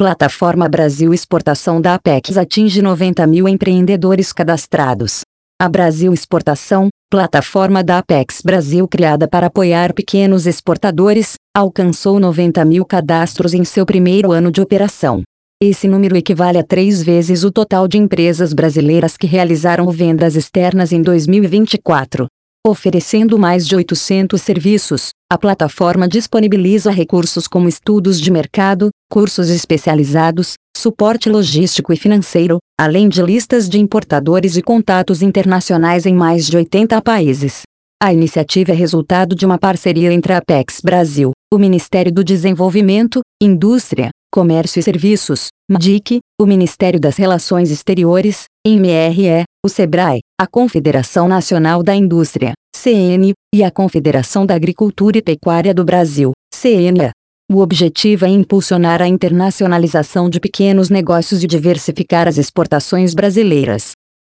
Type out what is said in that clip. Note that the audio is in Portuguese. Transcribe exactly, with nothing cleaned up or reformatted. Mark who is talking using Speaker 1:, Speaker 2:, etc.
Speaker 1: Plataforma Brasil Exportação da Apex atinge noventa mil empreendedores cadastrados. A Brasil Exportação, plataforma da Apex Brasil criada para apoiar pequenos exportadores, alcançou noventa mil cadastros em seu primeiro ano de operação. Esse número equivale a três vezes o total de empresas brasileiras que realizaram vendas externas em dois mil e vinte e quatro. Oferecendo mais de oitocentos serviços, a plataforma disponibiliza recursos como estudos de mercado, cursos especializados, suporte logístico e financeiro, além de listas de importadores e contatos internacionais em mais de oitenta países. A iniciativa é resultado de uma parceria entre a Apex Brasil, o Ministério do Desenvolvimento, Indústria, Comércio e Serviços, M D I C, o Ministério das Relações Exteriores, M R E, o SEBRAE, a Confederação Nacional da Indústria, C N, e a Confederação da Agricultura e Pecuária do Brasil, C N A. O objetivo é impulsionar a internacionalização de pequenos negócios e diversificar as exportações brasileiras.